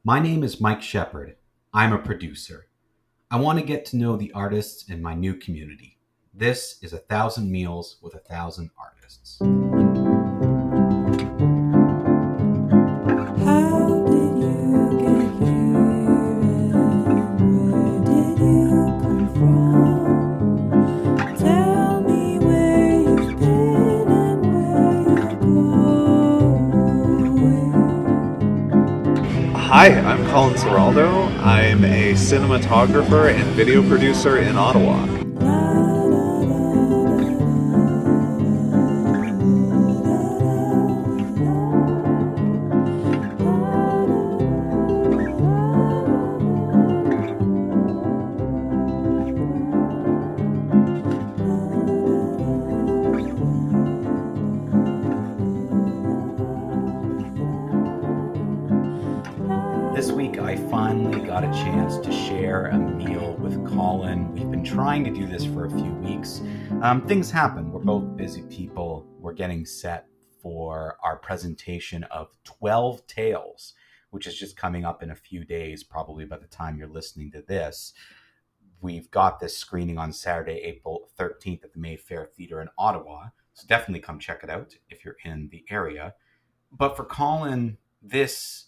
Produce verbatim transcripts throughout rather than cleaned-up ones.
My name is Mike Shepard. I'm a producer. I want to get to know the artists in my new community. This is A Thousand Meals with a Thousand Artists. How did you get here and where did you come from? Tell me where you've been and where you're going. Hi, I'm Colin Seraldo. I'm a cinematographer and video producer in Ottawa. This week, I finally got a chance to share a meal with Colin. We've been trying to do this for a few weeks. Um, things happen. We're both busy people. We're getting set for our presentation of twelve Tales, which is just coming up in a few days, probably by the time you're listening to this. We've got this screening on Saturday, April thirteenth at the Mayfair Theatre in Ottawa. So definitely come check it out if you're in the area. But for Colin, this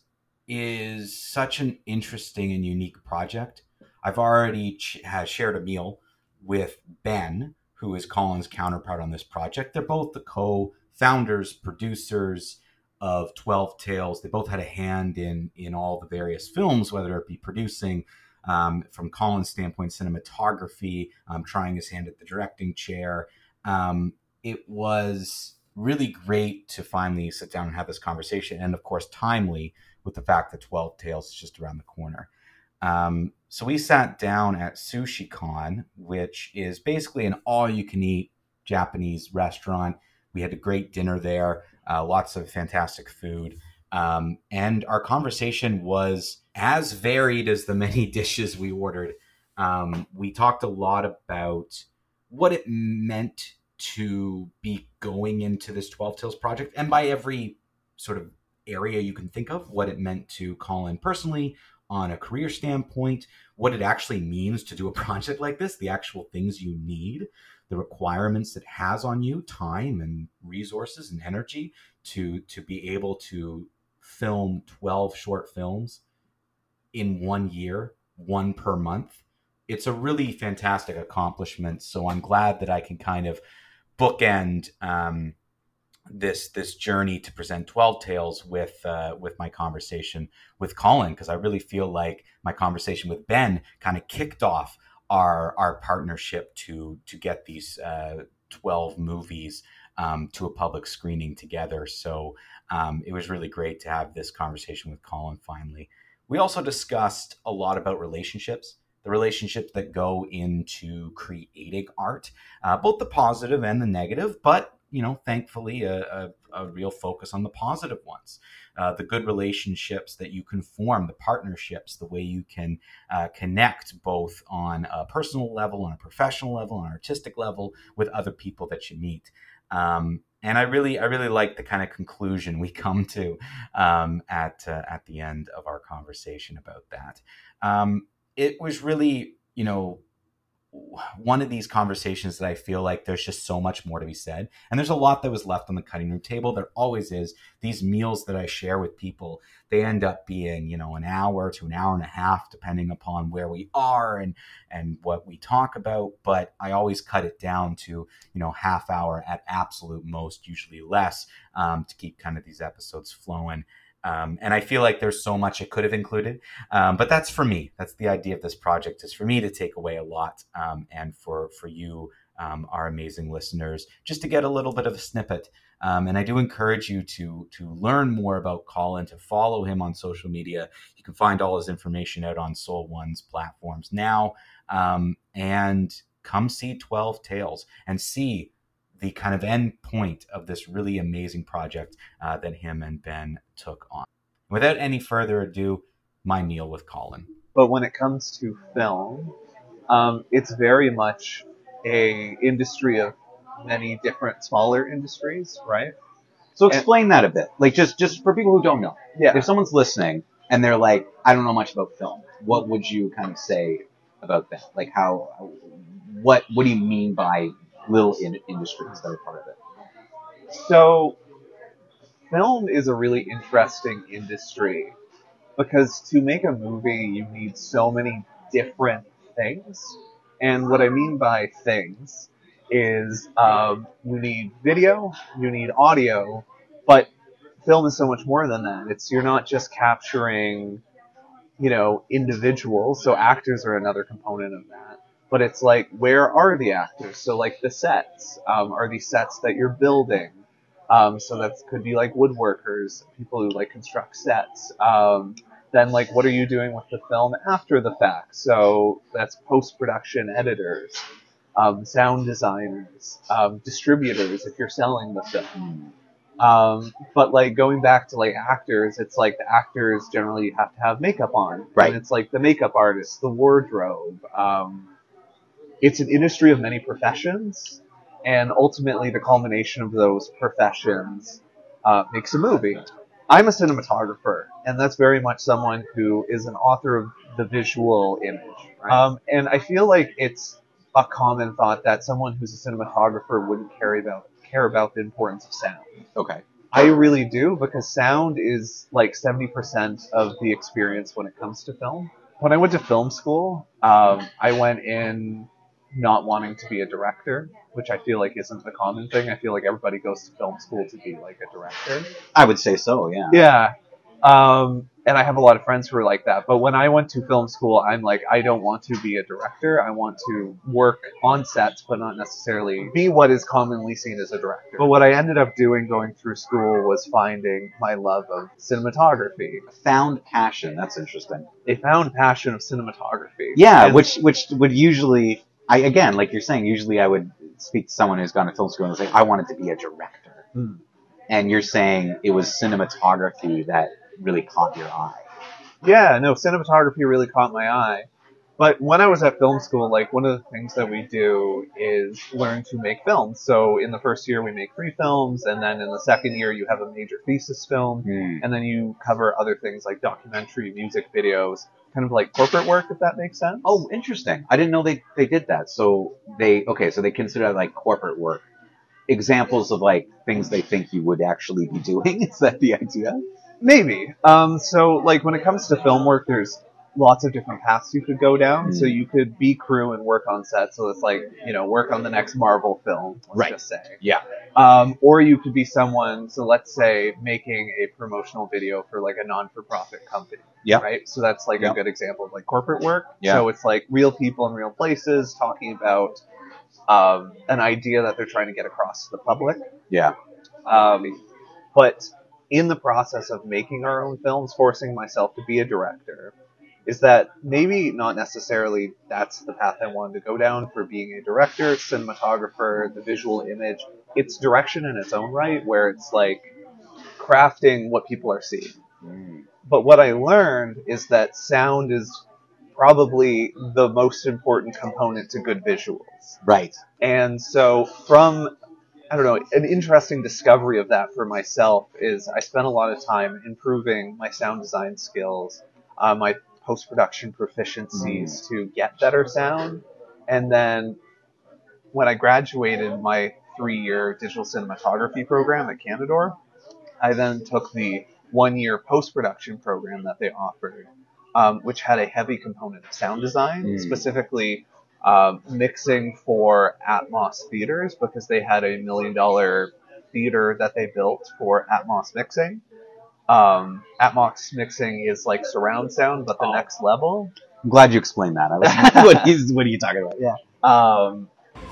is such an interesting and unique project. I've already ch- has shared a meal with Ben, who is Colin's counterpart on this project. They're both the co-founders, producers of twelve Tales. They both had a hand in in all the various films, whether it be producing, um, from Colin's standpoint, cinematography, um, trying his hand at the directing chair. Um, it was really great to finally sit down and have this conversation, and of course timely with the fact that twelve Tales is just around the corner. Um, so we sat down at Sushi Con, which is basically an all-you-can-eat Japanese restaurant. We had a great dinner there, uh, lots of fantastic food. Um, and our conversation was as varied as the many dishes we ordered. Um, we talked a lot about what it meant to be going into this twelve Tales project, and by every sort of area you can think of, what it meant to Colin personally on a career standpoint, what it actually means to do a project like this, the actual things you need, the requirements it has on you, time and resources and energy to to be able to film twelve short films in one year, one per month. It's a really fantastic accomplishment. So I'm glad that I can kind of bookend um, this this journey to present twelve Tales with uh, with my conversation with Colin, because I really feel like my conversation with Ben kind of kicked off our our partnership to to get these uh, twelve movies um, to a public screening together. So um, it was really great to have this conversation with Colin finally. We also discussed a lot about relationships, the relationships that go into creating art, uh, both the positive and the negative, but you know, thankfully, a, a, a real focus on the positive ones, uh, the good relationships that you can form, the partnerships, the way you can uh, connect both on a personal level, on a professional level, on an artistic level with other people that you meet. Um, and I really, I really like the kind of conclusion we come to um, at uh, at the end of our conversation about that. Um, it was really, you know, one of these conversations that I feel like there's just so much more to be said. And there's a lot that was left on the cutting room table. There always is. These meals that I share with people, they end up being, you know, an hour to an hour and a half, depending upon where we are and, and what we talk about. But I always cut it down to, you know, half hour at absolute most, usually less, um, to keep kind of these episodes flowing. Um, and I feel like there's so much it could have included, um, but that's for me. That's the idea of this project, is for me to take away a lot, um, and for for you, um, our amazing listeners, just to get a little bit of a snippet. Um, and I do encourage you to to learn more about Colin, to follow him on social media. You can find all his information out on Soul One's platforms now, um, and come see twelve Tales and see the kind of end point of this really amazing project uh, that him and Ben took on. Without any further ado, my meal with Colin. But when it comes to film, um, it's very much a industry of many different smaller industries, right? So explain and, that a bit. Like just, just for people who don't know. Yeah. If someone's listening and they're like, I don't know much about film. What would you kind of say about that? Like how, what, what do you mean by little in- industries that are part of it? So, film is a really interesting industry because to make a movie, you need so many different things. And what I mean by things is um, you need video, you need audio, but film is so much more than that. It's you're not just capturing, you know, individuals. So actors are another component of that. But it's like, where are the actors? So like the sets, um, are these sets that you're building? Um, so that could be like woodworkers, people who like construct sets. Um, then like, what are you doing with the film after the fact? So that's post-production editors, um, sound designers, um, distributors if you're selling the film. Um, but like going back to like actors, it's like the actors generally have to have makeup on. Right. And it's like the makeup artist, the wardrobe. Um, it's an industry of many professions. And ultimately, the culmination of those professions uh, makes a movie. I'm a cinematographer, and that's very much someone who is an author of the visual image. Right? Um, and I feel like it's a common thought that someone who's a cinematographer wouldn't care about care about the importance of sound. Okay. I really do, because sound is like seventy percent of the experience when it comes to film. When I went to film school, um, I went in not wanting to be a director, which I feel like isn't a common thing. I feel like everybody goes to film school to be like a director. I would say so, yeah. Yeah. Um, and I have a lot of friends who are like that. But when I went to film school, I'm like, I don't want to be a director. I want to work on sets, but not necessarily be what is commonly seen as a director. But what I ended up doing going through school was finding my love of cinematography. Found passion, that's interesting. A found passion of cinematography. Yeah, And- which which would usually, I again, like you're saying, usually I would speak to someone who's gone to film school and say, I wanted to be a director. Hmm. And you're saying it was cinematography that really caught your eye. Yeah, no, cinematography really caught my eye. But when I was at film school, like, one of the things that we do is learn to make films. So in the first year we make three films, and then in the second year you have a major thesis film, Hmm. and then you cover other things like documentary, music videos, kind of like corporate work, if that makes sense. Oh, interesting. I didn't know they, they did that. So they, okay, so they consider that like corporate work. Examples of like things they think you would actually be doing. Is that the idea? Maybe. Um, so, like, when it comes to film work, there's lots of different paths you could go down. Mm. So you could be crew and work on set. So it's like, you know, work on the next Marvel film, let's Right. just say. Yeah. Um, or you could be someone, so let's say, making a promotional video for, like, a non-for-profit company. Yeah. Right? So that's, like, Yeah. a good example of, like, corporate work. Yeah. So it's, like, real people in real places talking about um, an idea that they're trying to get across to the public. Yeah. Um, but in the process of making our own films, forcing myself to be a director, is that maybe not necessarily that's the path I wanted to go down for being a director, cinematographer, the visual image. It's direction in its own right, where it's like crafting what people are seeing. Mm. But what I learned is that sound is probably the most important component to good visuals. Right. And so from, I don't know, an interesting discovery of that for myself is I spent a lot of time improving my sound design skills, uh, my post-production proficiencies Mm. to get better sound. And then when I graduated my three-year digital cinematography program at Canador, I then took the one-year post-production program that they offered, um, which had a heavy component of sound design, Mm. specifically um, mixing for Atmos theaters, because they had a million-dollar theater that they built for Atmos mixing. Um, Atmos mixing is like surround sound, but the Oh. next level. I'm glad you explained that. I was, what, is, what are you talking about? Yeah. Um,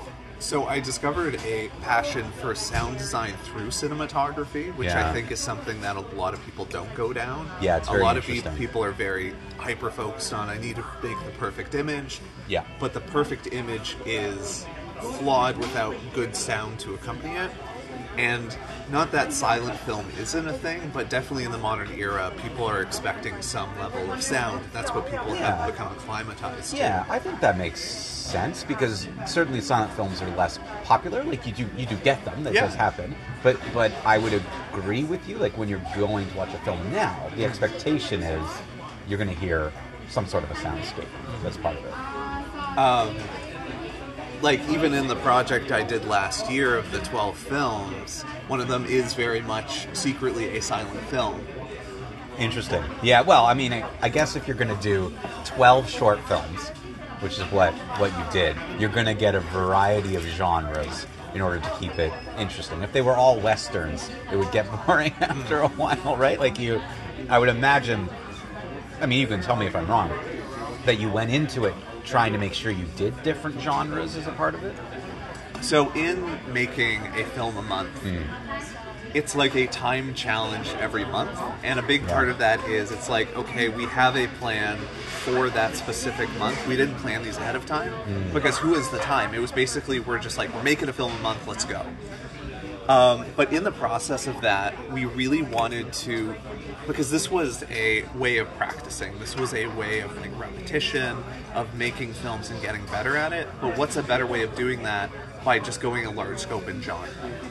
So I discovered a passion for sound design through cinematography, which Yeah. I think is something that a lot of people don't go down. Yeah, it's a very lot of interesting. pe- people are very hyper focused on I need to make the perfect image. Yeah. But the perfect image is flawed without good sound to accompany it. And not that silent film isn't a thing, but definitely in the modern era, people are expecting some level of sound. That's what people Yeah. have become acclimatized to. Yeah, I think that makes sense because certainly silent films are less popular. Like you do, you do get them. That Yeah. does happen. But but I would agree with you. Like when you're going to watch a film now, the expectation is you're going to hear some sort of a soundscape. That's part of it. Um, like even in the project I did last year of the twelve films, one of them is very much secretly a silent film. Interesting. Yeah. Well, I mean, I, I guess if you're going to do twelve short films, which is what what you did, you're going to get a variety of genres in order to keep it interesting. If they were all westerns, it would get boring after a while, right? Like you, I would imagine. I mean, you can tell me if I'm wrong. That you went into it trying to make sure you did different genres as a part of it. So in making a film a month, Mm. it's like a time challenge every month. And a big Yeah. part of that is it's like, okay, we have a plan for that specific month. We didn't plan these ahead of time Mm. because who has the time? It was basically, we're just like, we're making a film a month, let's go. Um, but in the process of that, we really wanted to, because this was a way of practicing. This was a way of like repetition, of making films and getting better at it. But what's a better way of doing that by just going a large scope in genre?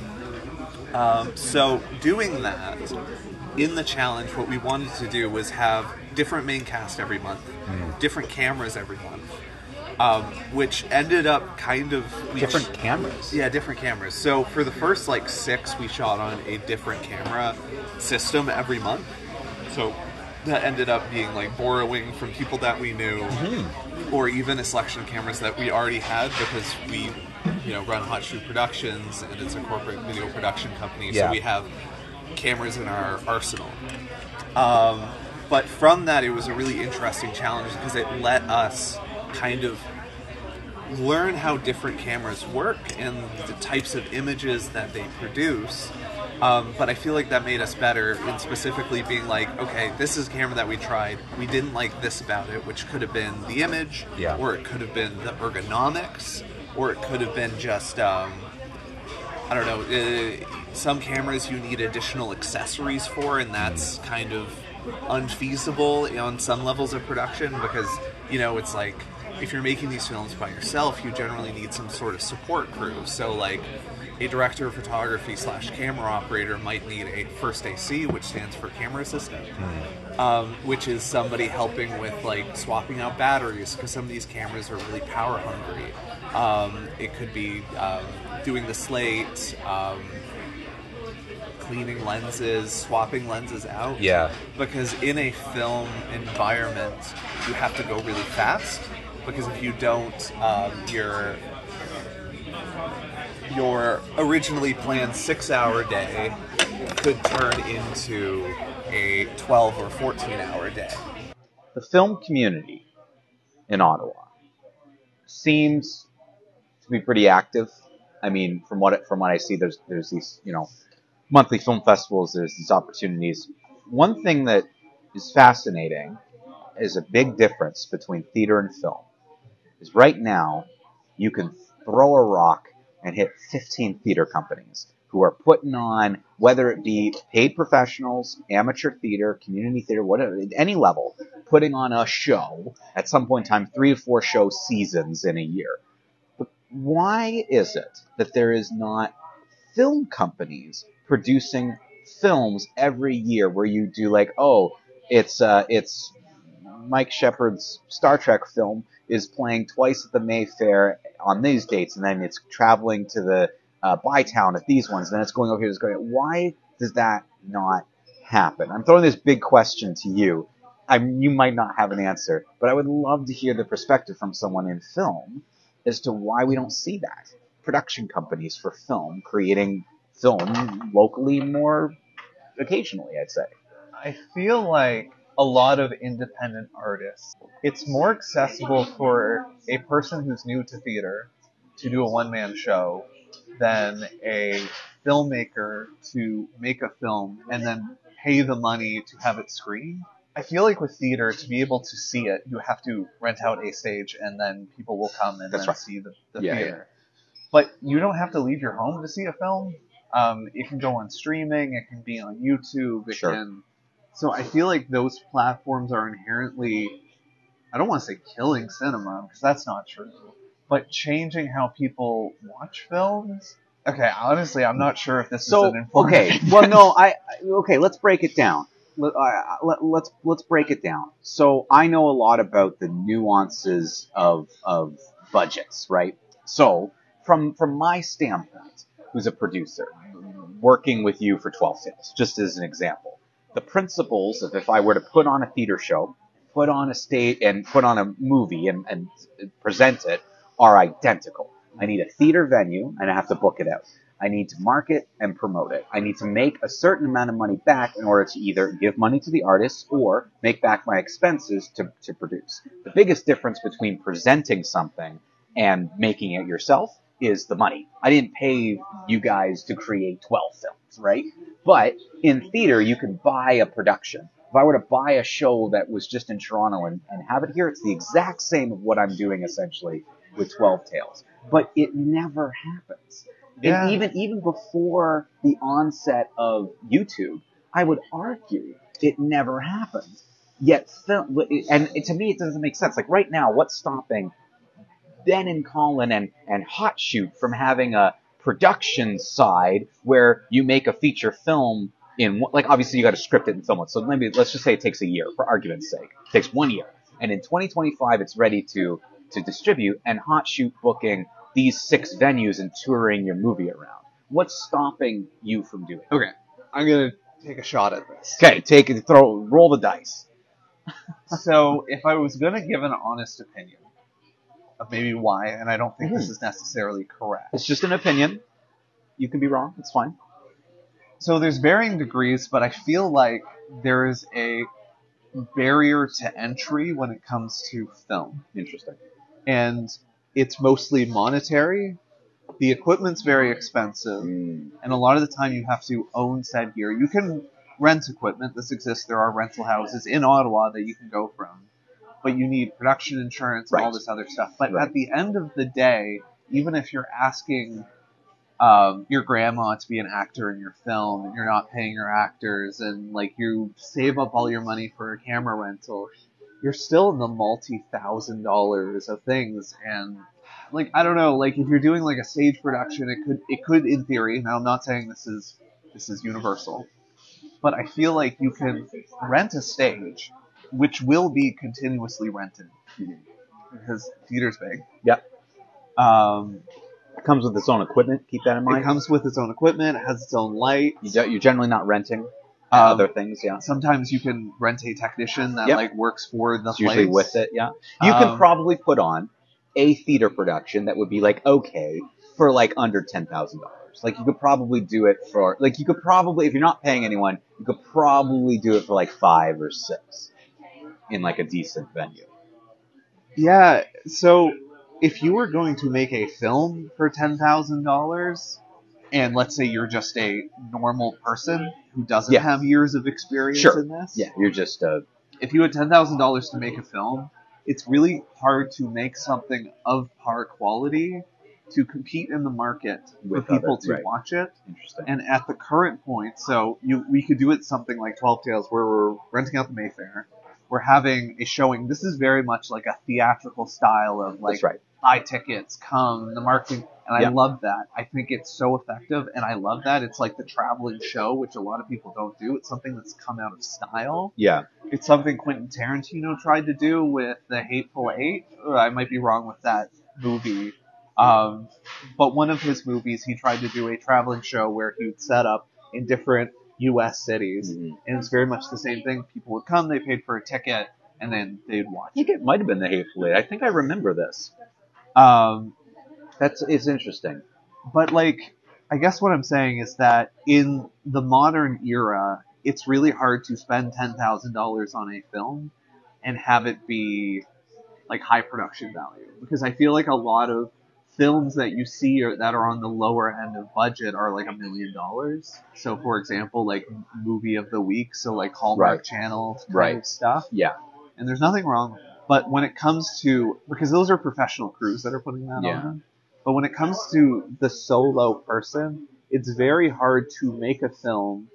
Um, so doing that, in the challenge, what we wanted to do was have different main cast every month, different cameras every month, um, which ended up kind of... we Different ch- cameras. Yeah, different cameras. So for the first like six, we shot on a different camera system every month. So that ended up being like borrowing from people that we knew, or even a selection of cameras that we already had because we, you know, run Hot Shoe Productions and it's a corporate video production company. Yeah. So we have cameras in our arsenal. Um, but from that, it was a really interesting challenge because it let us kind of learn how different cameras work and the types of images that they produce. Um, but I feel like that made us better in specifically being like, okay, this is a camera that we tried. We didn't like this about it, which could have been the image, Yeah. or it could have been the ergonomics, or it could have been just, um, I don't know, uh, some cameras you need additional accessories for, and that's kind of unfeasible on some levels of production because, you know, it's like, if you're making these films by yourself, you generally need some sort of support crew. So, like, a director of photography slash camera operator might need a first A C, which stands for camera assistant, um, which is somebody helping with, like, swapping out batteries, because some of these cameras are really power hungry. Um, it could be um, doing the slate, um, cleaning lenses, swapping lenses out. Yeah. Because in a film environment, you have to go really fast. Because if you don't, um, your your originally planned six-hour day could turn into a twelve or fourteen-hour day. The film community in Ottawa seems to be pretty active. I mean, from what it, from what I see, there's there's these you know monthly film festivals. There's these opportunities. One thing that is fascinating is a big difference between theater and film. Is right now you can throw a rock and hit fifteen theater companies who are putting on, whether it be paid professionals, amateur theater, community theater, whatever, at any level, putting on a show at some point in time, three to four show seasons in a year. But why is it that there is not film companies producing films every year where you do like, oh, it's uh, it's Mike Shepard's Star Trek film is playing twice at the Mayfair on these dates, and then it's traveling to the uh, Bytown at these ones, and then it's going over here. It's going. Why does that not happen? I'm throwing this big question to you. I'm, you might not have an answer, but I would love to hear the perspective from someone in film as to why we don't see that. Production companies for film creating film locally more occasionally, I'd say. I feel like a lot of independent artists, it's more accessible for a person who's new to theater to do a one-man show than a filmmaker to make a film and then pay the money to have it screened. I feel like with theater, to be able to see it, you have to rent out a stage and then people will come and That's then right. see the, the Yeah, theater. But you don't have to leave your home to see a film. Um, it can go on streaming. It can be on YouTube. It Sure. can. So I feel like those platforms are inherently, I don't want to say killing cinema because that's not true, but changing how people watch films. Okay, honestly, I'm not sure if this So is an informative. okay, well no, I I- okay. Let's break it down. Let, I- let, let's let's break it down. So I know a lot about the nuances of of budgets, right? So from from my standpoint, who's a producer, working with you for twelve Tales, just as an example, the principles of if I were to put on a theater show, put on a state and put on a movie and, and present it are identical. I need a theater venue and I have to book it out. I need to market and promote it. I need to make a certain amount of money back in order to either give money to the artists or make back my expenses to, to produce. The biggest difference between presenting something and making it yourself is the money. I didn't pay you guys to create twelve films, right? But in theater, you can buy a production. If I were to buy a show that was just in Toronto and, and have it here, it's the exact same of what I'm doing essentially with twelve Tales. But it never happens. Yeah. And even even before the onset of YouTube, I would argue it never happened. Yet, film, and to me, it doesn't make sense. Like right now, what's stopping Ben and Colin and, and Hot Shoot from having a production side where you make a feature film in, like, obviously you got to script it and film it. So maybe, let's just say it takes a year, for argument's sake. It takes one year. And in twenty twenty-five, it's ready to, to distribute, and Hot Shoot booking these six venues and touring your movie around. What's stopping you from doing it? Okay, I'm gonna take a shot at this. Okay, take it, throw, roll the dice. So, if I was gonna give an honest opinion of maybe why, and I don't think this is necessarily correct. It's just an opinion. You can be wrong. It's fine. So there's varying degrees, but I feel like there is a barrier to entry when it comes to film. Interesting. And it's mostly monetary. The equipment's very expensive, Mm. and a lot of the time you have to own said gear. You can rent equipment. This exists. There are rental houses in Ottawa that you can go from. But you need production insurance and all Right. this other stuff. But Right. at the end of the day, even if you're asking um, your grandma to be an actor in your film and you're not paying your actors and like you save up all your money for a camera rental, you're still in the multi-thousand dollars of things. And like, I don't know, like if you're doing like a stage production, it could, it could in theory, now I'm not saying this is, this is universal, but I feel like you can rent a stage, which will be continuously rented because theater's big. Yep. Um, It comes with its own equipment. Keep that in it mind. comes with its own equipment, it has its own light. You don't- You're generally not renting uh, Um, other things, yeah. Sometimes you can rent a technician that Yep. like works for the It's usually place. with it, yeah. You could Um, probably put on a theater production that would be like okay for like under ten thousand dollars. Like you could probably do it for like you could probably if you're not paying anyone, you could probably do it for like five or six in like a decent venue. Yeah, so if you were going to make a film for ten thousand dollars, and let's say you're just a normal person who doesn't Yeah. have years of experience Sure. in this, Yeah, you're just uh if you had ten thousand dollars to make a film, it's really hard to make something of par quality to compete in the market With for people other- to right. watch it. interesting. And at the current point, so you we could do it something like twelve Tales where we're renting out the Mayfair. We're having a showing. This is very much like a theatrical style of like That's right. buy tickets, come, the marketing. And I Yeah. love that. I think it's so effective, and I love that. It's like the traveling show, which a lot of people don't do. It's something that's come out of style. Yeah. It's something Quentin Tarantino tried to do with The Hateful Eight. Or I might be wrong with that movie. Um, but one of his movies, he tried to do a traveling show where he would set up in different U S cities. Mhm. And it's very much the same thing. People would come, they paid for a ticket, and then they'd watch I think it might have been the Hateful Eight. I think I remember this. it. Um, That's it's interesting. But, like, I guess what I'm saying is that in the modern era, it's really hard to spend ten thousand dollars on a film and have it be, like, high production value. Because I feel like a lot of films that you see are, that are on the lower end of budget are, like, a million dollars. So, for example, like, movie of the week, so, like, Hallmark Right. Channel kind Right. of stuff. Yeah. And there's nothing wrong with it. But when it comes to, because those are professional crews that are putting that Yeah. on. But when it comes to the solo person, it's very hard to make a film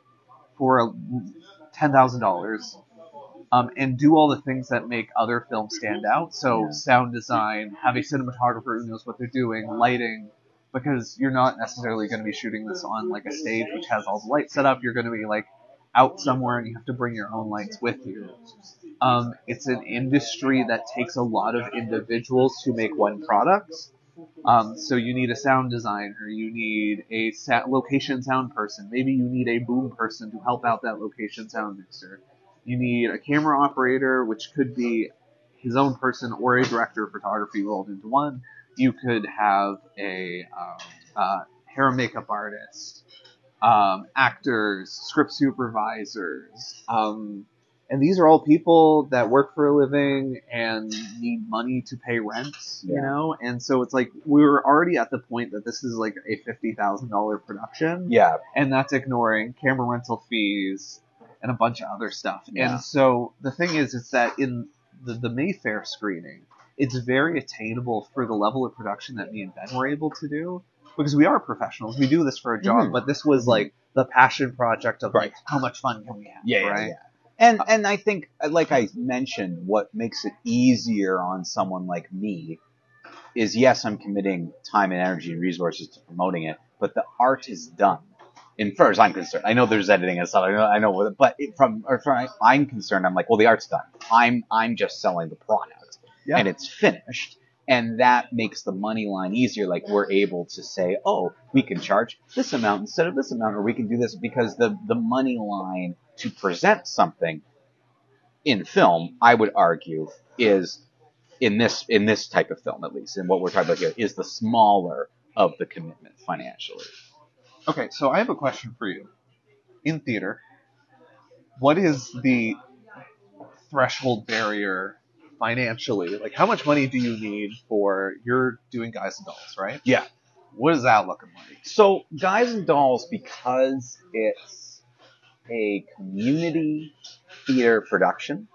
for ten thousand dollars um, and do all the things that make other films stand out. So Yeah. sound design, have a cinematographer who knows what they're doing, lighting, because you're not necessarily going to be shooting this on like a stage which has all the lights set up. You're going to be like out somewhere and you have to bring your own lights with you. Um, it's an industry that takes a lot of individuals to make one product. Um, so you need a sound designer, you need a sa- location sound person, maybe you need a boom person to help out that location sound mixer. You need a camera operator, which could be his own person or a director of photography rolled into one. You could have a um, uh, hair and makeup artist, um, actors, script supervisors, um, and these are all people that work for a living and need money to pay rent, you Yeah. know? And so it's like, we were already at the point that this is like a fifty thousand dollars production. Yeah. And that's ignoring camera rental fees and a bunch of other stuff. Yeah. And so the thing is, is that in the, the Mayfair screening, it's very attainable for the level of production that me and Ben were able to do. Because we are professionals. We do this for a job, Mhm. but this was like the passion project of Right. like, how much fun can we have? Yeah, yeah, right? yeah. And and I think, like I mentioned, what makes it easier on someone like me is, yes, I'm committing time and energy and resources to promoting it, but the art is done. In far as I'm concerned, I know there's editing and stuff. I know, I know, what- but it, from or from I'm concerned, I'm like, well, the art's done. I'm I'm just selling the product, Yeah. and it's finished. And that makes the money line easier. Like, we're able to say, oh, we can charge this amount instead of this amount, or we can do this, because the, the money line to present something in film, I would argue, is in this in this type of film, at least, and what we're talking about here, is the smaller of the commitment financially. Okay, so I have a question for you. In theater, what is the threshold barrier financially? Like, how much money do you need for, you're doing Guys and Dolls, right? Yeah. What is that looking like? So, Guys and Dolls, because it's a community theater production,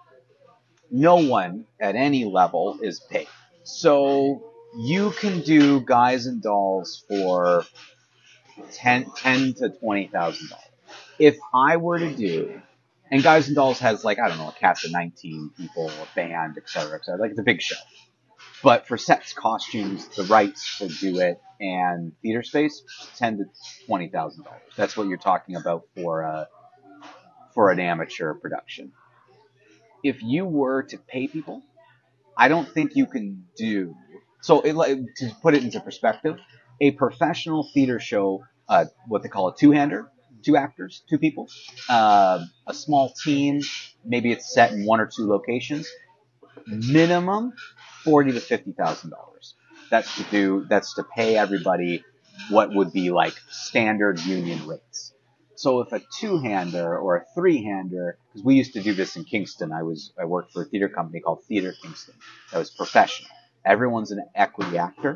no one at any level is paid. So, you can do Guys and Dolls for ten, ten to twenty thousand dollars. If I were to do, and Guys and Dolls has, like, I don't know, a cast of nineteen people, a band, et cetera, et cetera. Like, it's a big show. But for sets, costumes, the rights to do it, and theater space, ten to twenty thousand dollars. That's what you're talking about for uh, for an amateur production. If you were to pay people, I don't think you can do. So, it, like, to put it into perspective, a professional theater show, uh, what they call a two-hander, two actors, two people, uh, a small team, maybe it's set in one or two locations, minimum forty to fifty thousand dollars. That's to do. That's to pay everybody what would be like standard union rates. So if a two-hander or a three-hander, because we used to do this in Kingston, I was I worked for a theater company called Theater Kingston that was professional. Everyone's an equity actor.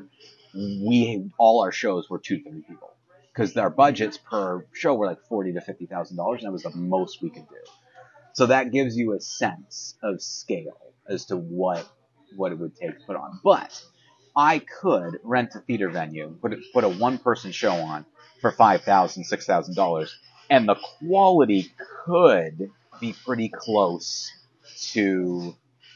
We all our shows were two, three people because our budgets per show were like forty to fifty thousand dollars, and that was the most we could do. So that gives you a sense of scale as to what what it would take to put on. But I could rent a theater venue, put a, put a one-person show on for five thousand dollars, six thousand dollars, and the quality could be pretty close to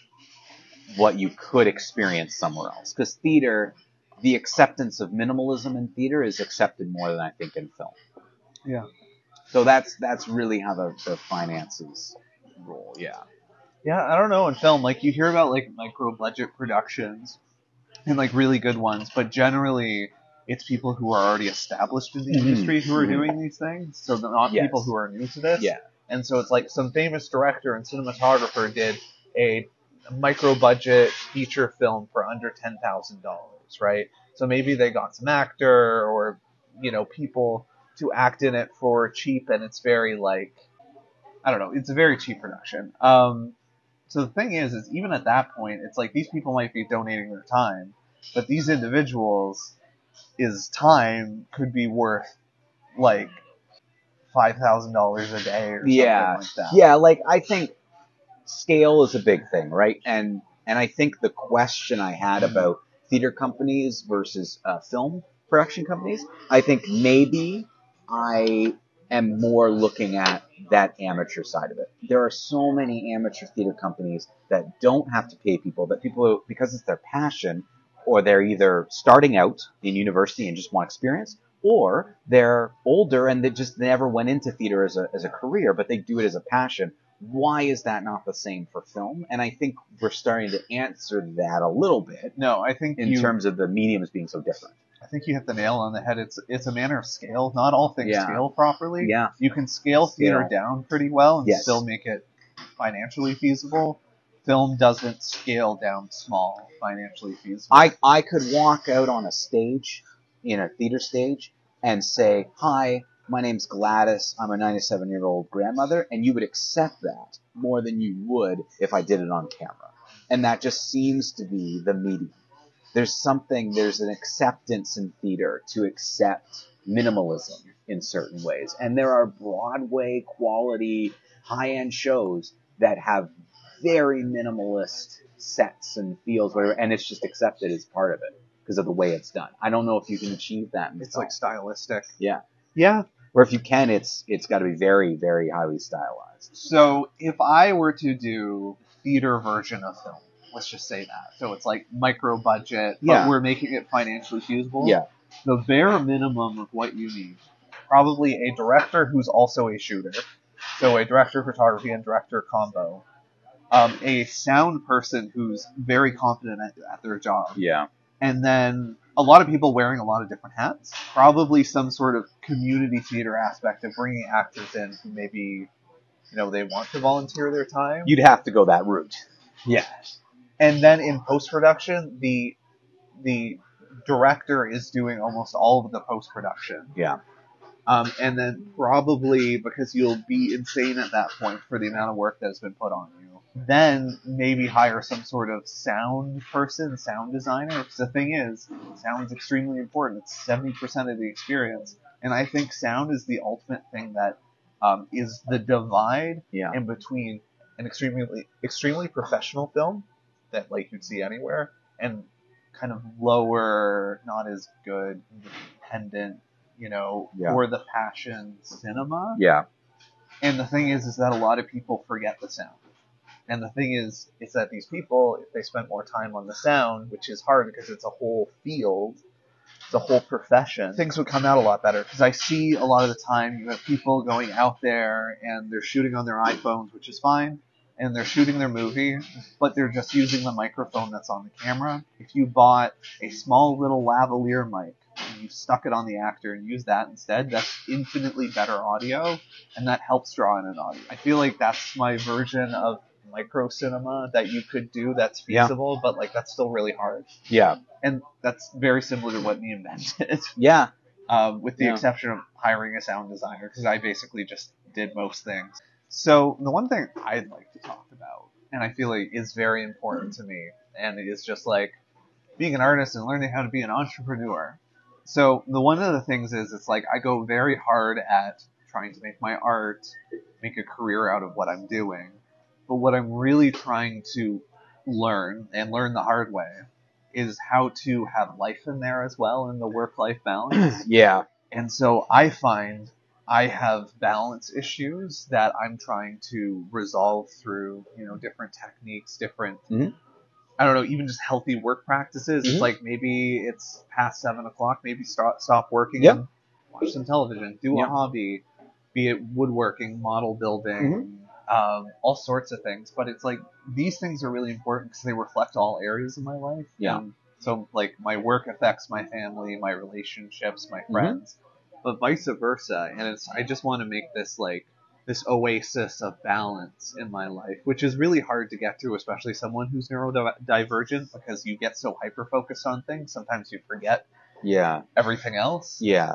what you could experience somewhere else. Because theater, the acceptance of minimalism in theater is accepted more than I think in film. Yeah. So that's that's really how the, the finances roll, yeah. Yeah, I don't know, in film, like, you hear about, like, micro-budget productions and, like, really good ones, but generally it's people who are already established in the Mhm. industry who are Mhm. doing these things, so they're not Yes. people who are new to this. Yeah. And so it's like some famous director and cinematographer did a micro-budget feature film for under ten thousand dollars, right? So maybe they got some actor or, you know, people to act in it for cheap, and it's very, like, I don't know, it's a very cheap production. Um, so the thing is, is even at that point, it's like these people might be donating their time, but these individuals' is time could be worth, like, five thousand dollars a day or Yeah, something like that. yeah. Like, I think scale is a big thing, right? And and I think the question I had about theater companies versus uh, film production companies. I think maybe I am more looking at that amateur side of it. There are so many amateur theater companies that don't have to pay people, that people, because it's their passion, or they're either starting out in university and just want experience, or they're older and they just never went into theater as a, as a career, but they do it as a passion. Why is that not the same for film? And I think we're starting to answer that a little bit No, I think in you, terms of the mediums being so different. I think you hit the nail on the head. It's it's a matter of scale. Not all things Yeah. scale properly. Yeah. You can scale theater Scale. down pretty well and Yes. still make it financially feasible. Film doesn't scale down small financially feasible. I, I could walk out on a stage, in a theater stage, and say, hi, my name's Gladys, I'm a ninety-seven-year-old grandmother, and you would accept that more than you would if I did it on camera. And that just seems to be the medium. There's something, there's an acceptance in theater to accept minimalism in certain ways. And there are Broadway quality, high-end shows that have very minimalist sets and feels, whatever, and it's just accepted as part of it because of the way it's done. I don't know if you can achieve that in it's film. like stylistic. Yeah. Yeah. Or if you can, it's it's got to be very, very highly stylized. So if I were to do theater version of film, let's just say that. So it's like micro budget, but Yeah. we're making it financially feasible. Yeah. The bare minimum of what you need, probably a director who's also a shooter. So a director of photography and director combo. Um, a sound person who's very confident at, at their job. Yeah. And then a lot of people wearing a lot of different hats. Probably some sort of community theater aspect of bringing actors in who maybe, you know, they want to volunteer their time. You'd have to go that route. Yeah. And then in post-production, the the director is doing almost all of the post-production. Yeah. Um, and then probably, because you'll be insane at that point for the amount of work that has been put on you, then maybe hire some sort of sound person, sound designer. Because the thing is, sound is extremely important. It's seventy percent of the experience. And I think sound is the ultimate thing that um, is the divide Yeah. in between an extremely extremely professional film that like you'd see anywhere and kind of lower, not as good, independent, you know, Yeah. for the passion cinema. Yeah. And the thing is, is that a lot of people forget the sound. And the thing is, is that these people, if they spent more time on the sound, which is hard because it's a whole field, it's a whole profession, things would come out a lot better. Because I see a lot of the time you have people going out there and they're shooting on their iPhones, which is fine, and they're shooting their movie, but they're just using the microphone that's on the camera. If you bought a small little lavalier mic and you stuck it on the actor and used that instead, that's infinitely better audio, and that helps draw in an audience. I feel like that's my version of micro cinema that you could do that's Yeah. feasible, but like that's still really hard. Yeah. And that's very similar to what me invented, Yeah. um, with the Yeah. exception of hiring a sound designer, because I basically just did most things. So the one thing I'd like to talk about, and I feel like is very important to me, and it is just like being an artist and learning how to be an entrepreneur. So the one of the things is, it's like I go very hard at trying to make my art, make a career out of what I'm doing. But what I'm really trying to learn, and learn the hard way, is how to have life in there as well, in the work-life balance. Yeah. And so I find I have balance issues that I'm trying to resolve through, you know, different techniques, different, Mhm. I don't know, even just healthy work practices. Mhm. It's like maybe it's past seven o'clock, maybe stop, stop working Yep. and watch some television, do Yep. a hobby, be it woodworking, model building, um, all sorts of things. But it's like these things are really important because they reflect all areas of my life. Yeah. And so like my work affects my family, my relationships, my friends, but vice versa. And it's I just want to make this like this oasis of balance in my life, which is really hard to get to, especially someone who's neurodivergent, because you get so hyper focused on things, sometimes you forget Yeah. everything else. Yeah.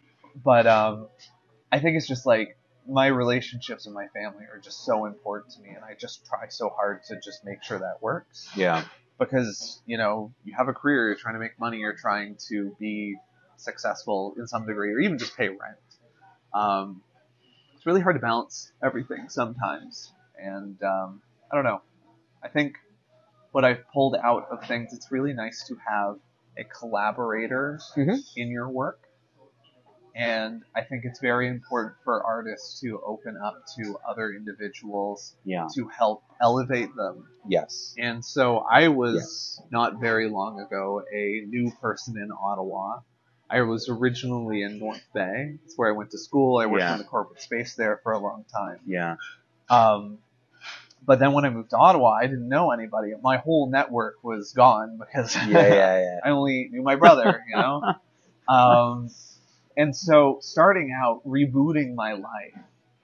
But um, I think it's just like my relationships and my family are just so important to me, and I just try so hard to just make sure that works. Yeah. Because, you know, you have a career, you're trying to make money, you're trying to be successful in some degree, or even just pay rent. Um, it's really hard to balance everything sometimes. And um, I don't know. I think what I've pulled out of things, it's really nice to have a collaborator Mhm. in your work. And I think it's very important for artists to open up to other individuals Yeah. to help elevate them. Yes. And so I was not very long ago a new person in Ottawa. I was originally in North Bay. It's where I went to school. I worked Yeah. in the corporate space there for a long time. Yeah. Um, but then when I moved to Ottawa, I didn't know anybody. My whole network was gone because Yeah. Yeah. Yeah. I only knew my brother, you know? um, and so starting out, rebooting my life,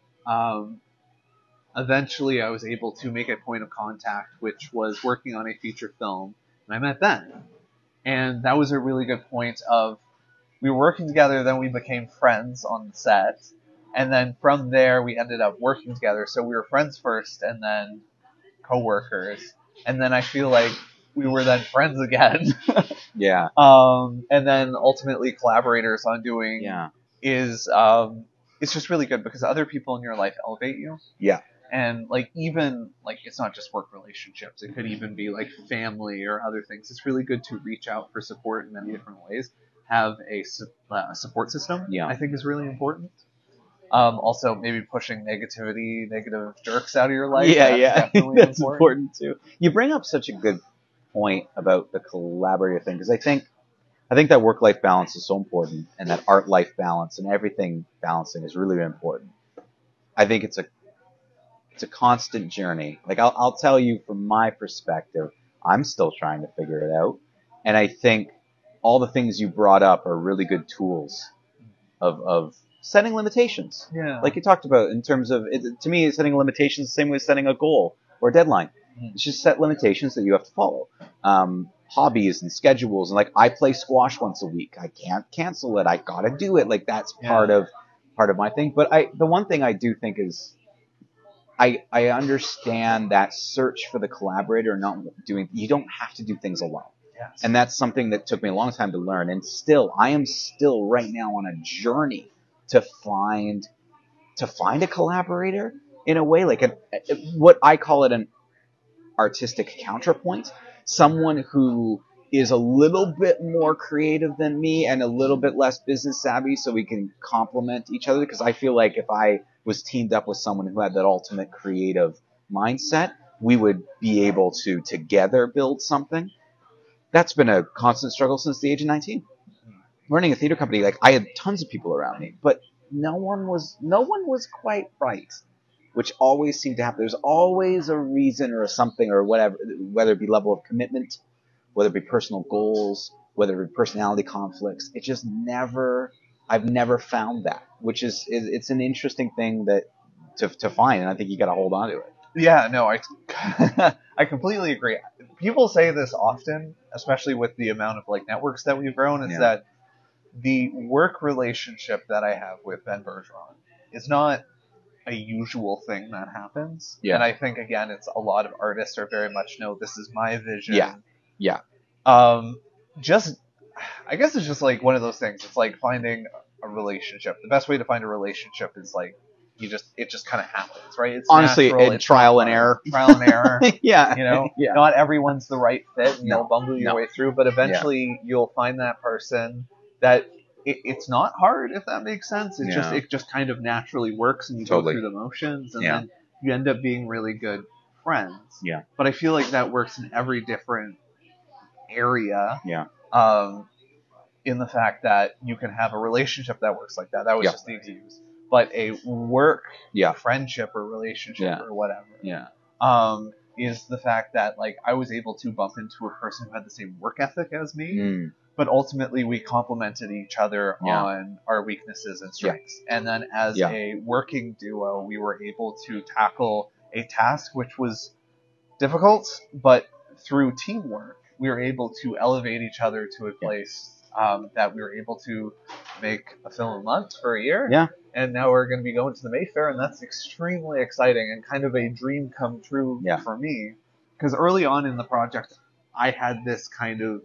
um, eventually I was able to make a point of contact, which was working on a feature film, and I met Ben. And that was a really good point of, we were working together, then we became friends on the set, and then from there we ended up working together. So we were friends first, and then co-workers, and then I feel like we were then friends again. Yeah. um, and then ultimately collaborators on doing Yeah. is um, it's just really good because other people in your life elevate you. Yeah. And like even like it's not just work relationships; it could even be like family or other things. It's really good to reach out for support in many different ways. Have a su- uh, support system. Yeah. I think is really important. Um, also, maybe pushing negativity, negative jerks out of your life. Yeah, that's yeah, definitely that's important. important too. You bring up such a good point about the collaborative thing because I think, I think that work-life balance is so important, and that art-life balance and everything balancing is really important. I think it's a, it's a constant journey. Like I'll, I'll tell you from my perspective, I'm still trying to figure it out, and I think all the things you brought up are really good tools of of setting limitations. Yeah. Like you talked about in terms of, it, to me, setting limitations the same way as setting a goal or a deadline. Mhm. It's just set limitations that you have to follow. Um, hobbies and schedules, and like I play squash once a week. I can't cancel it. I gotta do it. Like that's part Yeah. of part of my thing. But I, the one thing I do think is, I I understand that search for the collaborator and not doing. You don't have to do things alone. Yes. And that's something that took me a long time to learn. And still, I am still right now on a journey to find to find a collaborator in a way, like a, a, what I call it an artistic counterpoint. Someone who is a little bit more creative than me and a little bit less business savvy, so we can complement each other. Because I feel like if I was teamed up with someone who had that ultimate creative mindset, we would be able to together build something. That's been a constant struggle since the age of nineteen. Running a theater company, like I had tons of people around me, but no one was no one was quite right, which always seemed to happen. There's always a reason or a something or whatever, whether it be level of commitment, whether it be personal goals, whether it be personality conflicts. It just never, I've never found that, which is, it's an interesting thing that to to find, and I think you got to hold on to it. Yeah, no, I, I completely agree. People say this often, especially with the amount of like networks that we've grown, is Yeah. that the work relationship that I have with Ben Bergeron is not a usual thing that happens. Yeah. And I think, again, it's a lot of artists are very much, no, this is my vision. Yeah. Yeah. Um, just, I guess it's just like one of those things. It's like finding a relationship. The best way to find a relationship is like, you just, it just kind of happens, right? It's Honestly, natural, and it's trial not and hard. error. Trial and error. Yeah. You know, Yeah. not everyone's the right fit, and No. you'll bumble your No. way through, but eventually you'll find that person that it, it's not hard, if that makes sense. It's just, Yeah. it just kind of naturally works, and you Totally. go through the motions, and Yeah. then you end up being really good friends. Yeah. But I feel like that works in every different area. Yeah. Um, in the fact that you can have a relationship that works like that. That was Yeah. just the excuse. But a work Yeah. friendship or relationship Yeah. or whatever Yeah. um, is the fact that like I was able to bump into a person who had the same work ethic as me, Mm. but ultimately we complemented each other Yeah. on our weaknesses and strengths. And then as Yeah. a working duo, we were able to tackle a task which was difficult, but through teamwork, we were able to elevate each other to a place um, that we were able to make a film a month for a year. Yeah. And now we're going to be going to the Mayfair, and that's extremely exciting and kind of a dream come true Yeah. for me. Because early on in the project, I had this kind of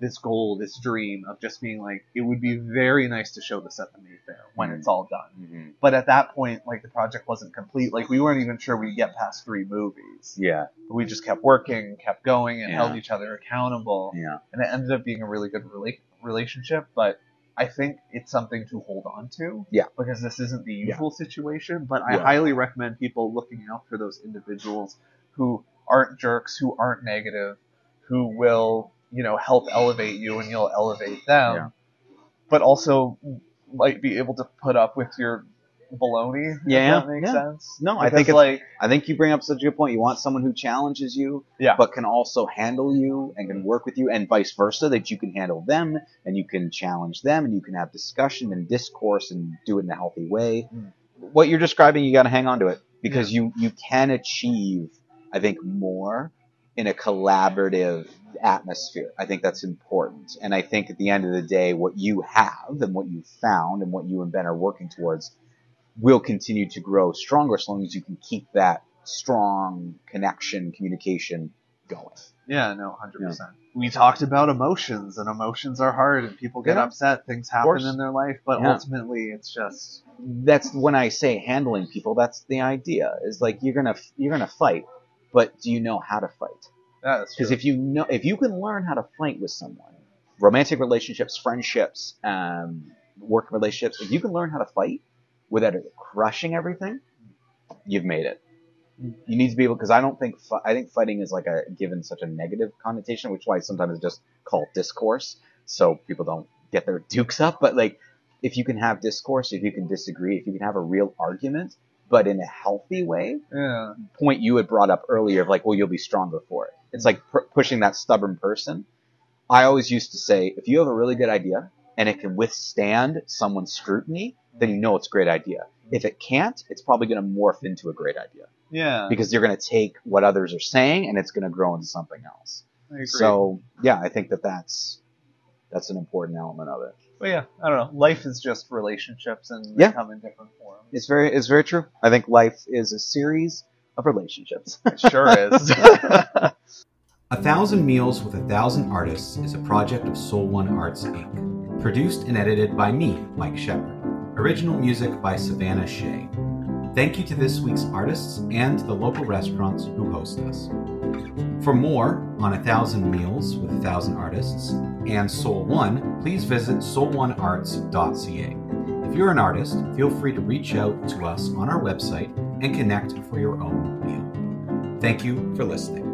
this goal, this dream of just being like, it would be very nice to show this at the Mayfair when Mhm. it's all done. Mhm. But at that point, like the project wasn't complete. Like we weren't even sure we'd get past three movies. Yeah. But we just kept working, kept going, and Yeah. held each other accountable. Yeah. And it ended up being a really good rela- relationship. But I think it's something to hold on to. Yeah. Because this isn't the Yeah. usual situation. But I Yeah. highly recommend people looking out for those individuals who aren't jerks, who aren't negative, who will, you know, help elevate you and you'll elevate them. Yeah. But also might be able to put up with your baloney. Yeah, If that makes yeah. sense. No, I Because, think it's, like, I think you bring up such a good point. You want someone who challenges you, yeah. but can also handle you and can work with you, and vice versa, that you can handle them and you can challenge them and you can have discussion and discourse and do it in a healthy way. Mm. What you're describing, you got to hang on to it because you, you can achieve, I think, more in a collaborative atmosphere. I think that's important. And I think at the end of the day, what you have and what you've found and what you and Ben are working towards will continue to grow stronger as long as you can keep that strong connection, communication going. Yeah, no, one hundred percent. We talked about emotions, and emotions are hard, and people get Yeah. upset, things course. happen in their life, but Yeah. ultimately it's just... That's when I say handling people, that's the idea. Is like you're going to you're going to fight, but do you know how to fight? Yeah, that's true. Because if you know if you can learn how to fight with someone, romantic relationships, friendships, um, work relationships, if you can learn how to fight without it crushing everything, you've made it. You need to be able, because I don't think fi- I think fighting is like a given such a negative connotation, which is why sometimes it's just called discourse, so people don't get their dukes up. But like, if you can have discourse, if you can disagree, if you can have a real argument, but in a healthy way, Yeah. point you had brought up earlier of like, well, you'll be stronger for it. It's like pr- pushing that stubborn person. I always used to say, if you have a really good idea and it can withstand someone's scrutiny, then you know it's a great idea. If it can't, it's probably going to morph into a great idea Yeah. because you're going to take what others are saying and it's going to grow into something else. I agree. So yeah, I think that that's that's an important element of it. But yeah, I don't know. Life is just relationships, and Yeah. they come in different forms. It's very it's very true. I think life is a series of relationships. It sure is. A Thousand Meals with a Thousand Artists is a project of Soul One Arts Incorporated. Produced and edited by me, Mike Shepard. Original music by Savannah Shea. Thank you to this week's artists and the local restaurants who host us. For more on A Thousand Meals with a Thousand Artists and Soul One, please visit soul one arts dot c a. If you're an artist, feel free to reach out to us on our website and connect for your own meal. Thank you for listening.